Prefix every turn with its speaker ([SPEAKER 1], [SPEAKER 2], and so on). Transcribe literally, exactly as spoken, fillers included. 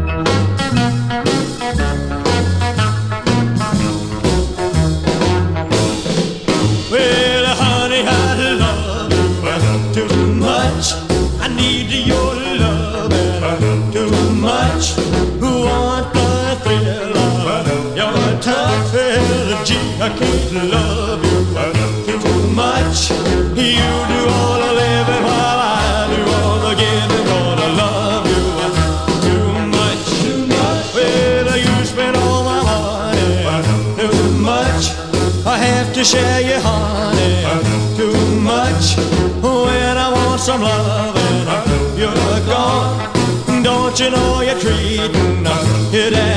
[SPEAKER 1] Well, honey, I love you too much. I need your love too much. Want the thrill of your tough energy. I can't love you too much. You do all the living while I do all the giving. Gonna love you too much, too much. Well, you spend all my money too much. I have to share your honey too much. When I want some loving, you're gone. Don't you know you're treating it